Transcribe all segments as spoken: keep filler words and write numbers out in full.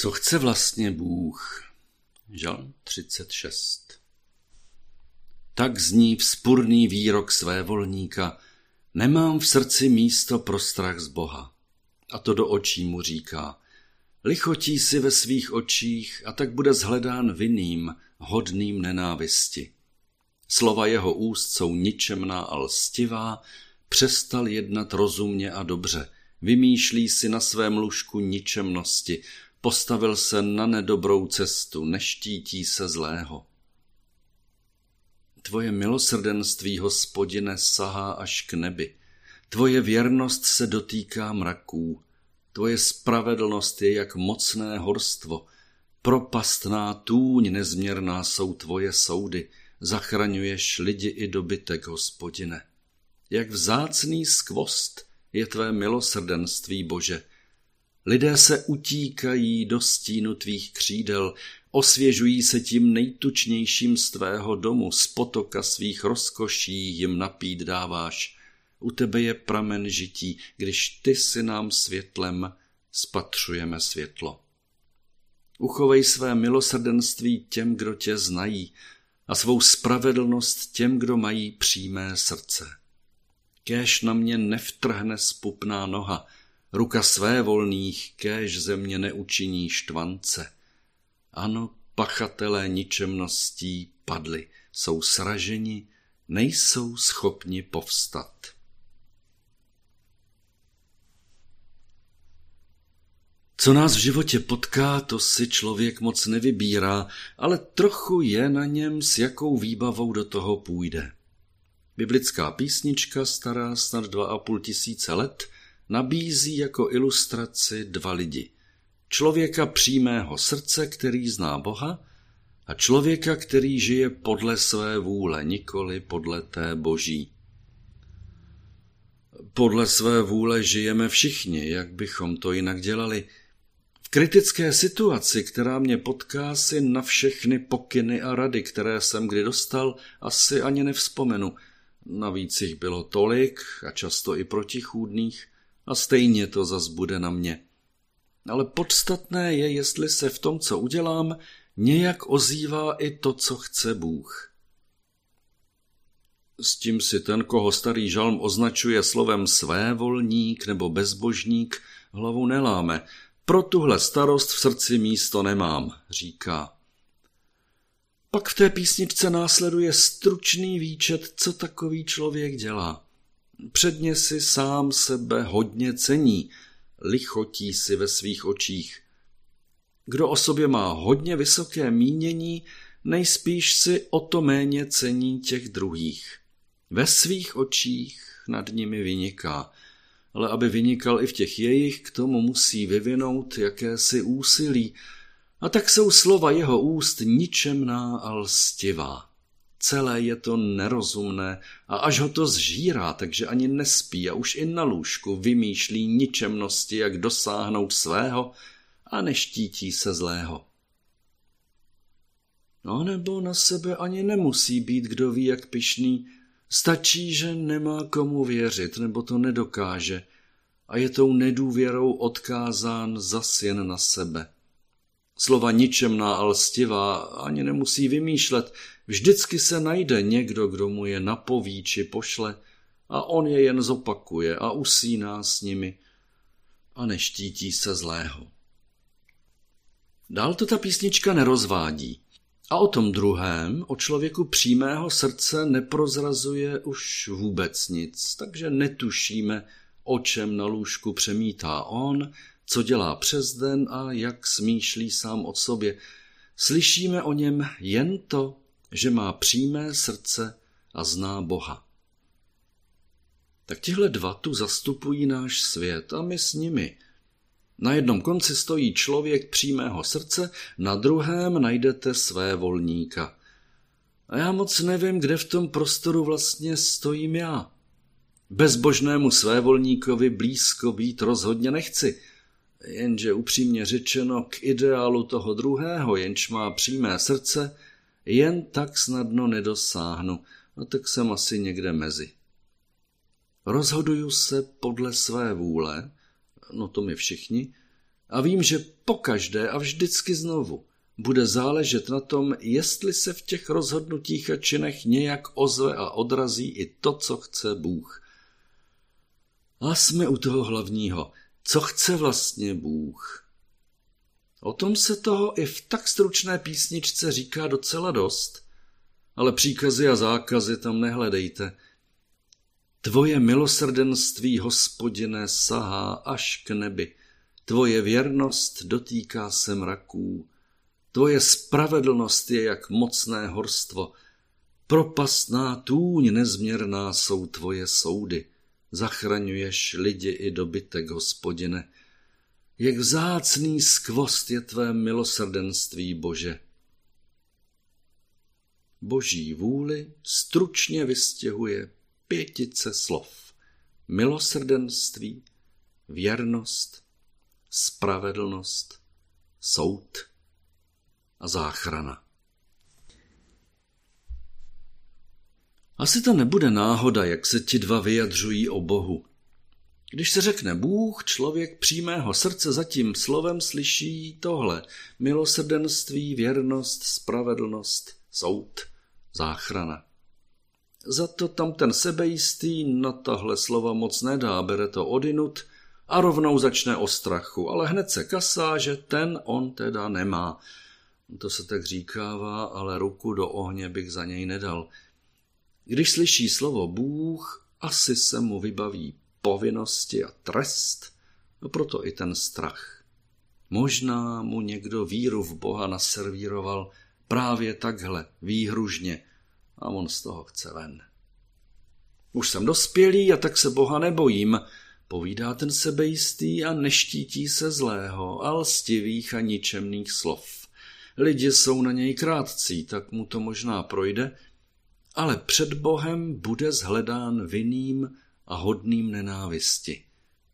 Co chce vlastně Bůh? Žalm třicet šest. Tak zní vzpurný výrok svévolníka: nemám v srdci místo pro strach z Boha. A to do očí mu říká: lichotí si ve svých očích a tak bude shledán vinným, hodným nenávisti. Slova jeho úst jsou ničemná a lstivá, přestal jednat rozumně a dobře, vymýšlí si na svém lůžku ničemnosti, postavil se na nedobrou cestu, neštítí se zlého. Tvoje milosrdenství, Hospodine, sahá až k nebi. Tvoje věrnost se dotýká mraků. Tvoje spravedlnost je jak mocné horstvo. Propastná tůň nezměrná jsou tvoje soudy. Zachraňuješ lidi i dobytek, Hospodine. Jak vzácný skvost je tvé milosrdenství, Bože. Lidé se utíkají do stínu tvých křídel, osvěžují se tím nejtučnějším z tvého domu, z potoka svých rozkoší jim napít dáváš. U tebe je pramen žití, když ty si nám světlem spatřujeme světlo. Uchovej své milosrdenství těm, kdo tě znají, a svou spravedlnost těm, kdo mají přímé srdce. Kéž na mě nevtrhne spupná noha, ruka svévolných, kéž ze mě neučiní štvance. Ano, pachatelé ničemností padli, jsou sraženi, nejsou schopni povstat. Co nás v životě potká, to si člověk moc nevybírá, ale trochu je na něm, s jakou výbavou do toho půjde. Biblická písnička, stará snad dva a půl tisíce let, nabízí jako ilustraci dva lidi. Člověka přímého srdce, který zná Boha, a člověka, který žije podle své vůle, nikoli podle té boží. Podle své vůle žijeme všichni, jak bychom to jinak dělali. V kritické situaci, která mě potká, si na všechny pokyny a rady, které jsem kdy dostal, asi ani nevzpomenu. Navíc jich bylo tolik a často i protichůdných a stejně to zas bude na mě. Ale podstatné je, jestli se v tom, co udělám, nějak ozývá i to, co chce Bůh. S tím si ten, koho starý žalm označuje slovem svévolník nebo bezbožník, hlavu neláme. Pro tuhle starost v srdci místo nemám, říká. Pak v té písničce následuje stručný výčet, co takový člověk dělá. Předně si sám sebe hodně cení, lichotí si ve svých očích. Kdo o sobě má hodně vysoké mínění, nejspíš si o to méně cení těch druhých. Ve svých očích nad nimi vyniká, ale aby vynikal i v těch jejich, k tomu musí vyvinout jakési úsilí. A tak jsou slova jeho úst ničemná a lstivá. Celé je to nerozumné a až ho to zžírá, takže ani nespí a už i na lůžku vymýšlí ničemnosti, jak dosáhnout svého a neštítí se zlého. No nebo na sebe ani nemusí být, kdo ví jak pyšný, stačí, že nemá komu věřit nebo to nedokáže a je tou nedůvěrou odkázán zas jen na sebe. Slova ničemná a lstivá ani nemusí vymýšlet, vždycky se najde někdo, kdo mu je napoví či pošle a on je jen zopakuje a usíná s nimi a neštítí se zlého. Dál to ta písnička nerozvádí a o tom druhém, o člověku přímého srdce, neprozrazuje už vůbec nic, takže netušíme, o čem na lůžku přemítá on, co dělá přes den a jak smýšlí sám o sobě. Slyšíme o něm jen to, že má přímé srdce a zná Boha. Tak tihle dva tu zastupují náš svět a my s nimi. Na jednom konci stojí člověk přímého srdce, na druhém najdete svévolníka. A já moc nevím, kde v tom prostoru vlastně stojím já. Bezbožnému svévolníkovi blízko být rozhodně nechci, jenže upřímně řečeno k ideálu toho druhého, jenž má přímé srdce, jen tak snadno nedosáhnu, a tak jsem asi někde mezi. Rozhoduju se podle své vůle, no to my všichni, A vím, že pokaždé a vždycky znovu bude záležet na tom, jestli se v těch rozhodnutích a činech nějak ozve a odrazí i to, co chce Bůh. A jsme u toho hlavního. Co chce vlastně Bůh? O tom se toho i v tak stručné písničce říká docela dost, ale příkazy a zákazy tam nehledejte. Tvoje milosrdenství, Hospodine, sahá až k nebi. Tvoje věrnost dotýká se mraků. Tvoje spravedlnost je jak mocné horstvo. Propastná tůň nezměrná jsou tvoje soudy. Zachraňuješ lidi i dobytek, Hospodine. Jak vzácný skvost je tvé milosrdenství, Bože. Boží vůli stručně vystěhuje pětice slov. Milosrdenství, věrnost, spravedlnost, soud a záchrana. Asi to nebude náhoda, jak se ti dva vyjadřují o Bohu. Když se řekne Bůh, člověk přímého srdce za tím slovem slyší tohle. Milosrdenství, věrnost, spravedlnost, soud, záchrana. Za to tam ten sebejistý na tahle slova moc nedá, bere to odinut a rovnou začne o strachu, ale hned se kasá, že ten on teda nemá. To se tak říkává, ale ruku do ohně bych za něj nedal. Když slyší slovo Bůh, asi se mu vybaví povinnosti a trest, a proto i ten strach. Možná mu někdo víru v Boha naservíroval právě takhle, výhružně, a on z toho chce ven. Už jsem dospělý a tak se Boha nebojím, povídá ten sebejistý a neštítí se zlého a lstivých a ničemných slov. Lidi jsou na něj krátcí, tak mu to možná projde, ale před Bohem bude shledán vinným a hodným nenávisti.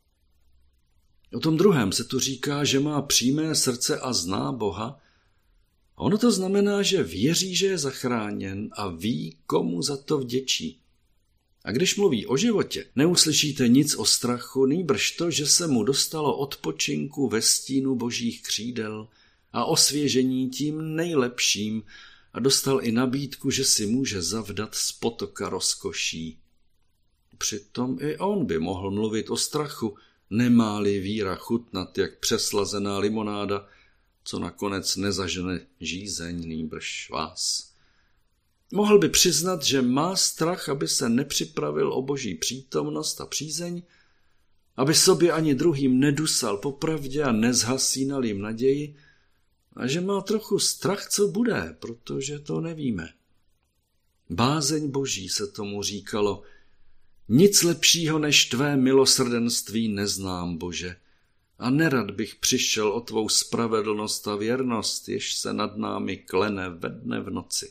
O tom druhém se tu říká, že má přímé srdce a zná Boha. Ono to znamená, že věří, že je zachráněn a ví, komu za to vděčí. A když mluví o životě, neuslyšíte nic o strachu, nýbrž to, že se mu dostalo odpočinku ve stínu božích křídel a osvěžení tím nejlepším a dostal i nabídku, že si může zavdat z potoka rozkoší. Přitom i on by mohl mluvit o strachu, nemá-li víra chutnat jak přeslazená limonáda, co nakonec nezažene žízeň, nýbrž vás. Mohl by přiznat, že má strach, aby se nepřipravil o boží přítomnost a přízeň, aby sobě ani druhým nedusal popravdě a nezhasínal jim naději, a že má trochu strach, co bude, protože to nevíme. Bázeň boží se tomu říkalo. Nic lepšího než tvé milosrdenství neznám, Bože, a nerad bych přišel o tvou spravedlnost a věrnost, jež se nad námi klene ve dne v noci.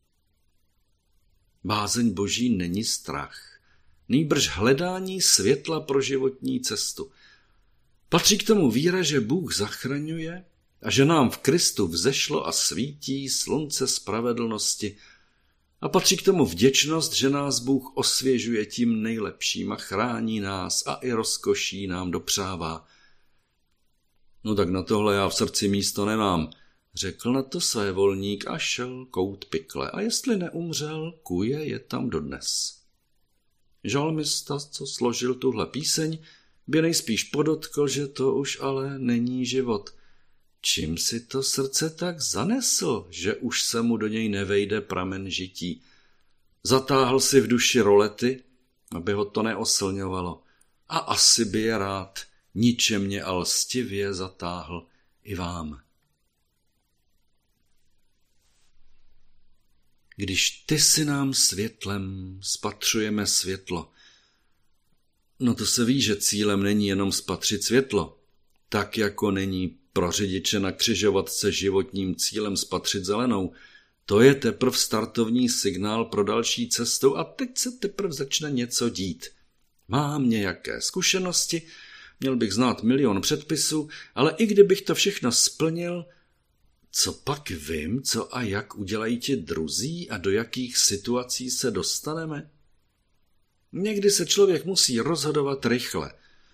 Bázeň boží není strach, nýbrž hledání světla pro životní cestu. Patří k tomu víra, že Bůh zachraňuje a že nám v Kristu vzešlo a svítí slunce spravedlnosti, a patří k tomu vděčnost, že nás Bůh osvěžuje tím nejlepším a chrání nás a i rozkoší nám dopřává. No tak na tohle já v srdci místo nemám, řekl na to svévolník a šel kout pikle. A jestli neumřel, kuje je tam dodnes. Žalmista, co složil tuhle píseň, by nejspíš podotkl, že to už ale není život. Čím si to srdce tak zanesl, že už se mu do něj nevejde pramen žití? Zatáhl si v duši rolety, aby ho to neoslňovalo, a asi by je rád ničemně a lstivě zatáhl i vám. Když ty si nám světlem, spatřujeme světlo. No to se ví, že cílem není jenom spatřit světlo, tak jako není pro řidiče na křižovatce životním cílem spatřit zelenou. To je teprv startovní signál pro další cestu a teď se teprv začne něco dít. Mám nějaké zkušenosti, měl bych znát milion předpisů, ale i kdybych to všechno splnil, co pak vím, co a jak udělají ti druzí a do jakých situací se dostaneme? Někdy se člověk musí rozhodovat rychle.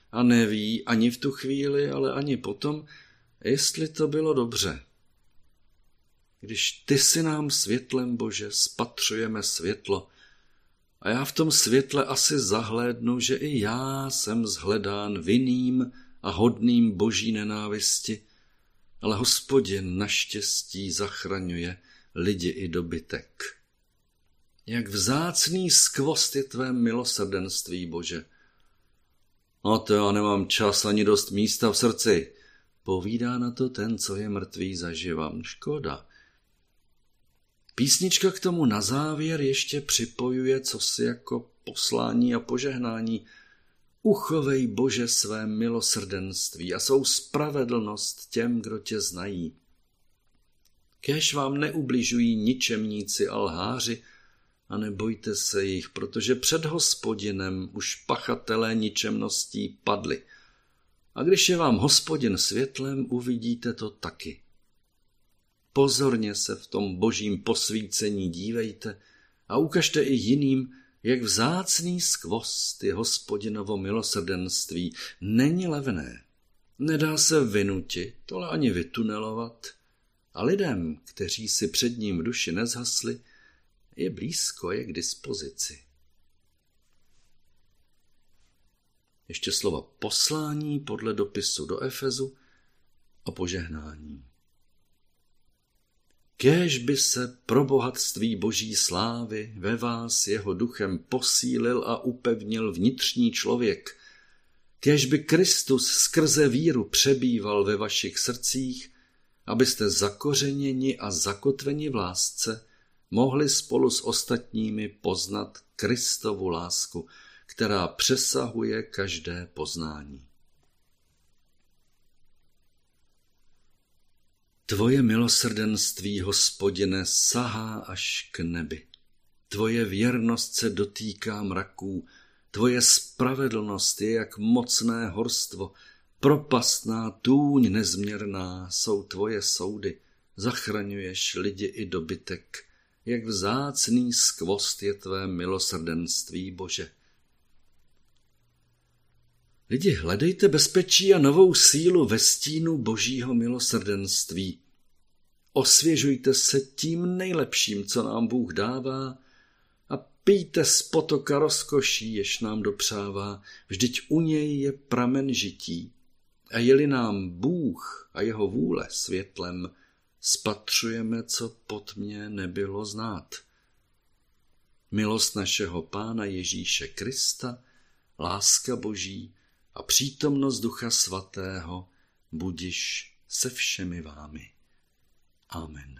a neví ani v tu chvíli, ale ani potom, jestli to bylo dobře. Když ty si nám světlem, Bože, spatřujeme světlo, a já v tom světle asi zahlédnu, že i já jsem zhledán vinným a hodným boží nenávisti, ale Hospodin naštěstí zachraňuje lidi i dobytek. Jak vzácný skvost je tvé milosrdenství, Bože. A to já nemám čas ani dost místa v srdci, povídá na to ten, co je mrtvý zaživa. Škoda. Písnička k tomu na závěr ještě připojuje cosi jako poslání a požehnání. Uchovej, Bože, své milosrdenství a svou spravedlnost těm, kdo tě znají. Kéž vám neubližují ničemníci a lháři, a nebojte se jich, protože před Hospodinem už pachatelé ničemností padli. A když je vám Hospodin světlem, uvidíte to taky. Pozorně se v tom božím posvícení dívejte a ukažte i jiným, jak vzácný skvost je Hospodinovo milosrdenství. Není levné, nedá se vynutit, ale ani vytunelovat. A lidem, kteří si před ním v duši nezhasli, je blízko, je k dispozici. Ještě slova poslání podle dopisu do Efezu a požehnání. Kéž by se pro bohatství boží slávy ve vás jeho duchem posílil a upevnil vnitřní člověk, kéž by Kristus skrze víru přebýval ve vašich srdcích, abyste zakořeněni a zakotveni v lásce mohli spolu s ostatními poznat Kristovu lásku, která přesahuje každé poznání. Tvoje milosrdenství, Hospodine, sahá až k nebi. Tvoje věrnost se dotýká mraků, tvoje spravedlnost je jak mocné horstvo, propastná tůň nezměrná jsou tvoje soudy, zachraňuješ lidi i dobytek, jak vzácný skvost je tvé milosrdenství, Bože. Lidi, hledejte bezpečí a novou sílu ve stínu božího milosrdenství. Osvěžujte se tím nejlepším, co nám Bůh dává, a pijte z potoka rozkoší, jež nám dopřává, vždyť u něj je pramen žití. A je-li nám Bůh a jeho vůle světlem, spatřujeme, co pod mě nebylo znát. Milost našeho Pána Ježíše Krista, láska Boží a přítomnost Ducha Svatého budiš se všemi vámi. Amen.